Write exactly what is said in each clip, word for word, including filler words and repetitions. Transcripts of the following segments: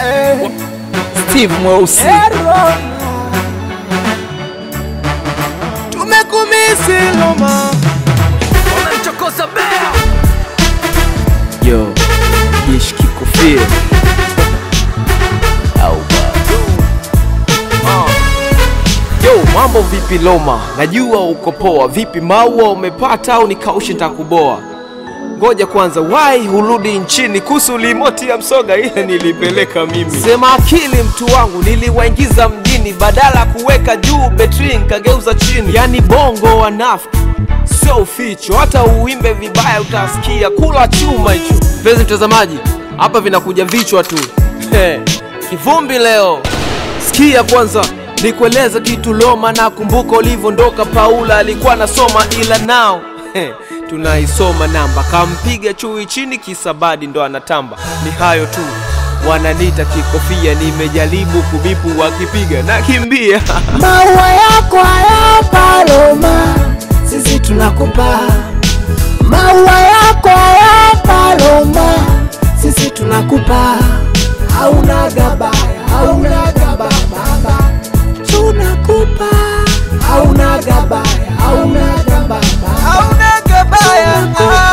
eh. Steve Mweusi tumekumisi Loma, wamemchokoza bea. yo jeshi kikofia au uh. Yo, mambo vipi Loma? Najua uko poa. Vipi maua umepata au nikaushe nitakuboa? Ngoja kwanza, why hurudi nchini? Kuhusu limoti ya msoga ile nilipeleka mimi. Sema akili mtu wangu, niliwaingiza mjini, badala kuweka juu betri nikageuza chini. Yani bongo wanafiki sio ficho, hata uimbe vibaya utasikia kula chuma hicho. Mpenzi mtazamaji, hapa vinakuja vichwa tu. Kivumbi leo. Sikia kwanza nikueleza kitu Loma, na kumbuka ulivondoka Paula alikuwa nasoma, ila nao tunaisoma namba. Kampiga chui chini kisabadi ndo anatamba. Ni hayo tu, wananita kikofia, nimejaribu kubipu wakipiga na kimbia. Maua yako hapa Loma, sisi tunakupa. Maua yako hapa Loma, sisi tunakupa. Hauna gabaya, hauna gababa, tunakupa. Hauna gabaya, hauna gababa, Hauna gabaya,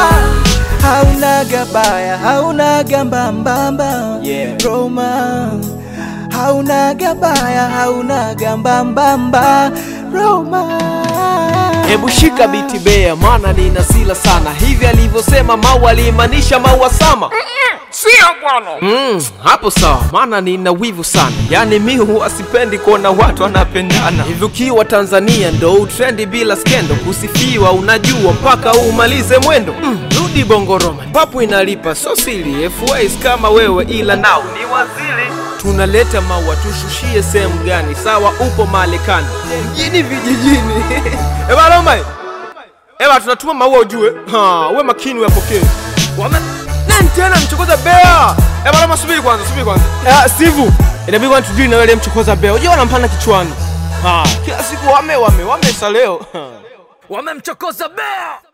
hauna gabaya, hauna gambambamba, yeah. Roma, hauna gabaya, hauna gambambamba, Roma. Hebu shika biti bea, maana nina sila sana. Hivi alivyosema maua alimaanisha maua sama? Sio bwana. Mm, hapo sawa, maana nina wivu sana. Yani mi huwa sipendi kuona watu wanapendana. Hivi ukiwa Tanzania ndo utrendi bila skendo, kusifiwa unajua mpaka umalize mwendo. Mm, rudi Bongo Roma, papu inalipa so sili. F As kama wewe ila nao ni wazili. Tunaleta maua tushushie sehemu gani? Sawa upo Marekani, mjini vijijini. Eba Roma, eba tunatuma maua ujue. Ha, uwe makini uyapokee. Wame nani tena mchokoza bea? Eba Roma, subiri kwanza, subiri kwanza. Eh, Steve, inabidi kwanza tujue na wewe mchokoza bea. Unajua wanampanda kichwani. Ha, kila siku wame wame wame saleo. Wamemchokoza bea.